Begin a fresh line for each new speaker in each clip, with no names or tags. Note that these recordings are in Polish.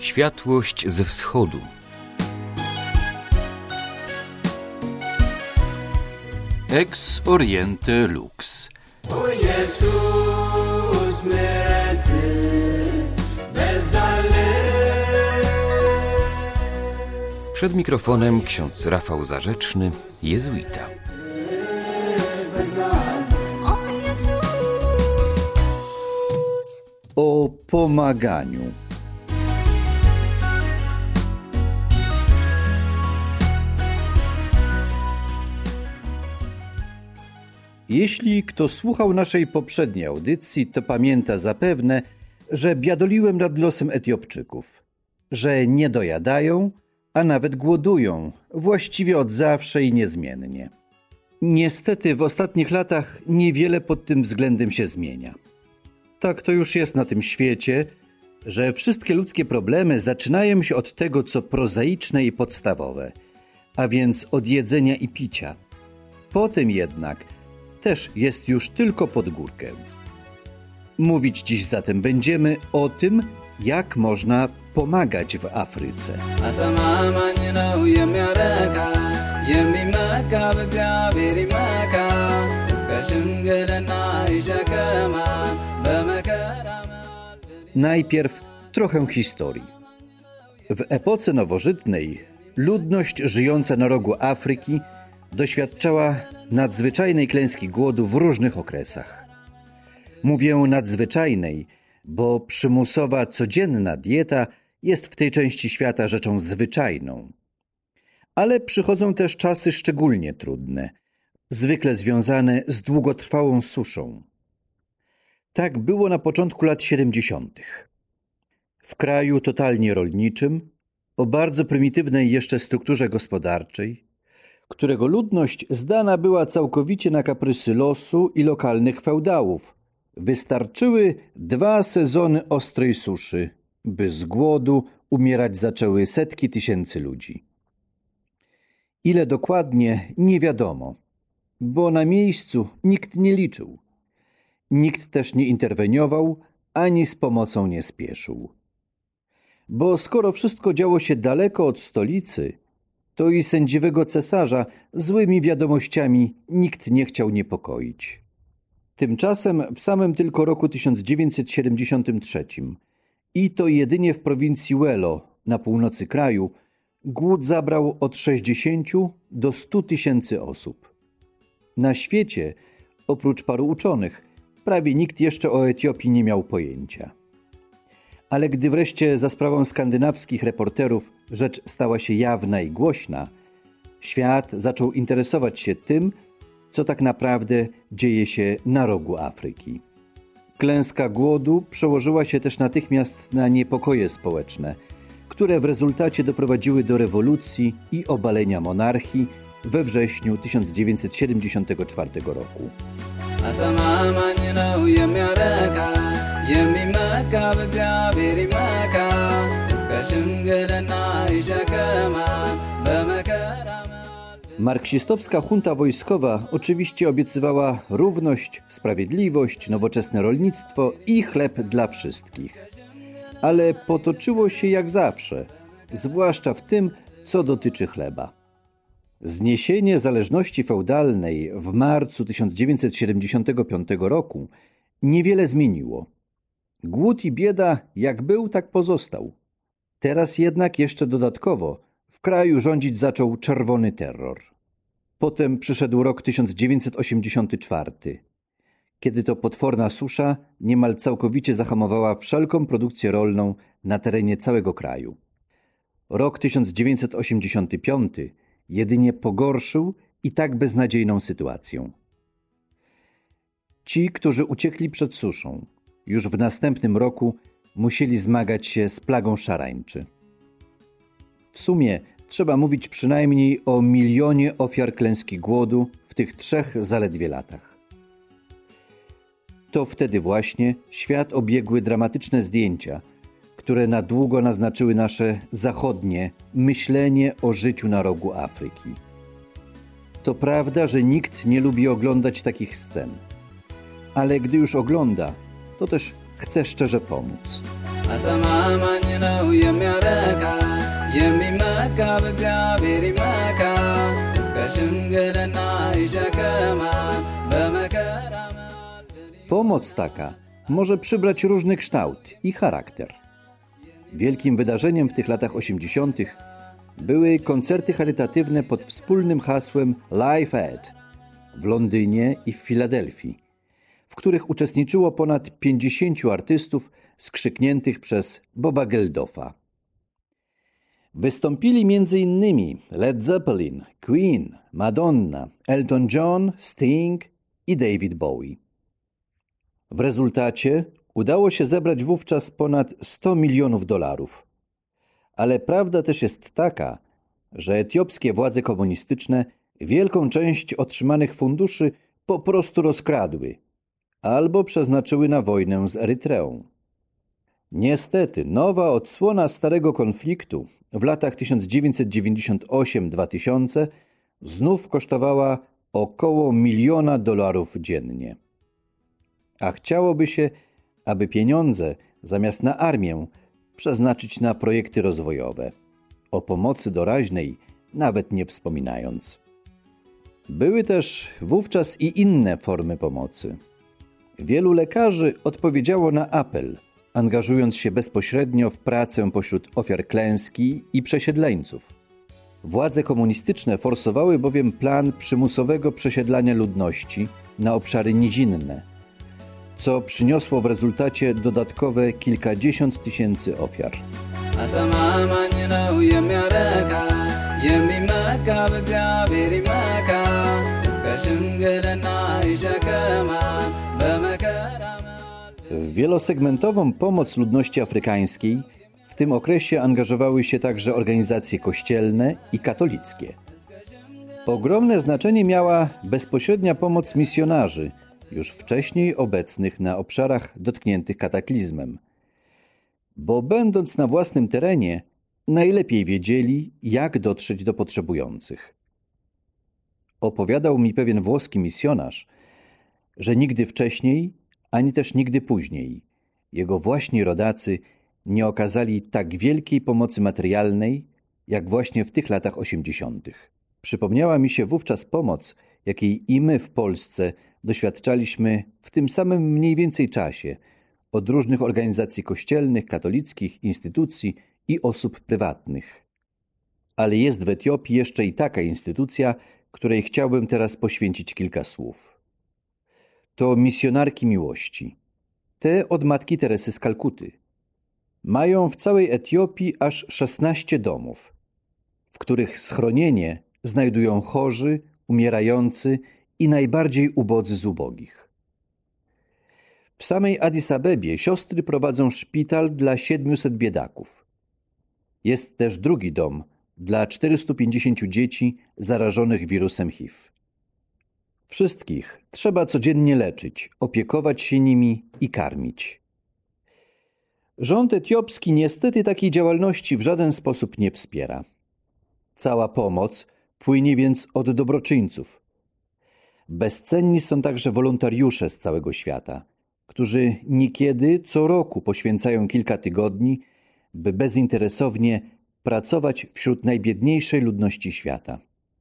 Światłość ze wschodu.
Ex Oriente Lux.
O Jezus, ምሕረትህ በዛልኝ.
Przed mikrofonem ksiądz Rafał Zarzeczny, jezuita.
O Jezus.
O pomaganiu. Jeśli kto słuchał naszej poprzedniej audycji, to pamięta zapewne, że biadoliłem nad losem Etiopczyków, że nie dojadają, a nawet głodują, właściwie od zawsze i niezmiennie. Niestety w ostatnich latach niewiele pod tym względem się zmienia. Tak to już jest na tym świecie, że wszystkie ludzkie problemy zaczynają się od tego, co prozaiczne i podstawowe, a więc od jedzenia i picia. Potem jednak też jest już tylko pod górkę. Mówić dziś zatem będziemy o tym, jak można pomagać w Afryce. Najpierw trochę historii. W epoce nowożytnej ludność żyjąca na rogu Afryki doświadczała nadzwyczajnej klęski głodu w różnych okresach. Mówię nadzwyczajnej, bo przymusowa, codzienna dieta jest w tej części świata rzeczą zwyczajną. Ale przychodzą też czasy szczególnie trudne, zwykle związane z długotrwałą suszą. Tak było na początku lat 70. W kraju totalnie rolniczym, o bardzo prymitywnej jeszcze strukturze gospodarczej, którego ludność zdana była całkowicie na kaprysy losu i lokalnych feudałów, wystarczyły 2 sezony ostrej suszy, by z głodu umierać zaczęły setki tysięcy ludzi. Ile dokładnie, nie wiadomo, bo na miejscu nikt nie liczył. Nikt też nie interweniował, ani z pomocą nie spieszył. Bo skoro wszystko działo się daleko od stolicy, to i sędziwego cesarza złymi wiadomościami nikt nie chciał niepokoić. Tymczasem w samym tylko roku 1973 i to jedynie w prowincji Wello na północy kraju głód zabrał od 60 do 100 tysięcy osób. Na świecie, oprócz paru uczonych, prawie nikt jeszcze o Etiopii nie miał pojęcia. Ale gdy wreszcie za sprawą skandynawskich reporterów rzecz stała się jawna i głośna, świat zaczął interesować się tym, co tak naprawdę dzieje się na rogu Afryki. Klęska głodu przełożyła się też natychmiast na niepokoje społeczne, które w rezultacie doprowadziły do rewolucji i obalenia monarchii we wrześniu 1974 roku. Marksistowska junta wojskowa oczywiście obiecywała równość, sprawiedliwość, nowoczesne rolnictwo i chleb dla wszystkich. Ale potoczyło się jak zawsze, zwłaszcza w tym, co dotyczy chleba. Zniesienie zależności feudalnej w marcu 1975 roku niewiele zmieniło. Głód i bieda jak był, tak pozostał. Teraz jednak jeszcze dodatkowo w kraju rządzić zaczął czerwony terror. Potem przyszedł rok 1984, kiedy to potworna susza niemal całkowicie zahamowała wszelką produkcję rolną na terenie całego kraju. Rok 1985 jedynie pogorszył i tak beznadziejną sytuację. Ci, którzy uciekli przed suszą, już w następnym roku musieli zmagać się z plagą szarańczy. W sumie trzeba mówić przynajmniej o 1 milionie ofiar klęski głodu w tych 3 zaledwie latach. To wtedy właśnie świat obiegły dramatyczne zdjęcia, które na długo naznaczyły nasze zachodnie myślenie o życiu na rogu Afryki. To prawda, że nikt nie lubi oglądać takich scen, ale gdy już ogląda, to też chce szczerze pomóc.
አስተማማኝ ነው የሚያረካ የሚመካ በእግዚአብሔር ይመካ እስከ ሽምግልና ይሸከማል በመከራ መሃል
Pomoc taka może przybrać różny kształt i charakter. Wielkim wydarzeniem w tych latach 80. były koncerty charytatywne pod wspólnym hasłem Live Aid w Londynie i w Filadelfii, w których uczestniczyło ponad 50 artystów skrzykniętych przez Boba Geldoffa. Wystąpili m.in. Led Zeppelin, Queen, Madonna, Elton John, Sting i David Bowie. W rezultacie udało się zebrać wówczas ponad $100 milionów. Ale prawda też jest taka, że etiopskie władze komunistyczne wielką część otrzymanych funduszy po prostu rozkradły albo przeznaczyły na wojnę z Erytreą. Niestety, nowa odsłona starego konfliktu w latach 1998-2000 znów kosztowała około $1 miliona dziennie. A chciałoby się, aby pieniądze zamiast na armię przeznaczyć na projekty rozwojowe, o pomocy doraźnej nawet nie wspominając. Były też wówczas i inne formy pomocy. Wielu lekarzy odpowiedziało na apel, angażując się bezpośrednio w pracę pośród ofiar klęski i przesiedleńców. Władze komunistyczne forsowały bowiem plan przymusowego przesiedlania ludności na obszary nizinne, co przyniosło w rezultacie dodatkowe kilkadziesiąt tysięcy ofiar.
አስተማማኝ ነው የሚያረካ የሚመካ በእግዚአብሔር ይመካ እስከ ሽምግልና ይሸከማል በመከራ መሃል
W wielosegmentową pomoc ludności afrykańskiej w tym okresie angażowały się także organizacje kościelne i katolickie. Ogromne znaczenie miała bezpośrednia pomoc misjonarzy, już wcześniej obecnych na obszarach dotkniętych kataklizmem, bo będąc na własnym terenie, najlepiej wiedzieli, jak dotrzeć do potrzebujących. Opowiadał mi pewien włoski misjonarz, że nigdy wcześniej, ani też nigdy później jego właśnie rodacy nie okazali tak wielkiej pomocy materialnej, jak właśnie w tych latach 80. Przypomniała mi się wówczas pomoc, jakiej i my w Polsce doświadczaliśmy w tym samym mniej więcej czasie od różnych organizacji kościelnych, katolickich, instytucji i osób prywatnych. Ale jest w Etiopii jeszcze i taka instytucja, której chciałbym teraz poświęcić kilka słów. To misjonarki miłości. Te od matki Teresy z Kalkuty. Mają w całej Etiopii aż 16 domów, w których schronienie znajdują chorzy, umierający i najbardziej ubodzy z ubogich. W samej Addis Abebie siostry prowadzą szpital dla 700 biedaków. Jest też drugi dom dla 450 dzieci zarażonych wirusem HIV. Wszystkich trzeba codziennie leczyć, opiekować się nimi i karmić. Rząd etiopski niestety takiej działalności w żaden sposób nie wspiera. Cała pomoc płynie więc od dobroczyńców. Bezcenni są także wolontariusze z całego świata, którzy niekiedy co roku poświęcają kilka tygodni, by bezinteresownie pracować wśród najbiedniejszej ludności świata.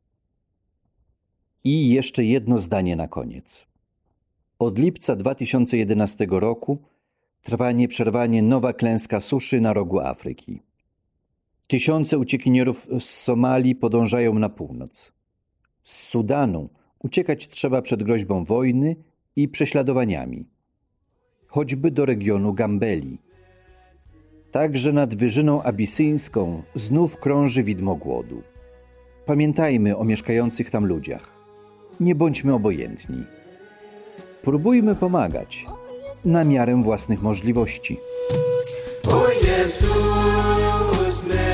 I jeszcze jedno zdanie na koniec. Od lipca 2011 roku trwa nieprzerwanie nowa klęska suszy na rogu Afryki. Tysiące uciekinierów z Somalii podążają na północ. Z Sudanu uciekać trzeba przed groźbą wojny i prześladowaniami, choćby do regionu Gambeli. Także nad Wyżyną Abisyńską znów krąży widmo głodu. Pamiętajmy o mieszkających tam ludziach. Nie bądźmy obojętni. Próbujmy pomagać na miarę własnych możliwości.
O Jezus,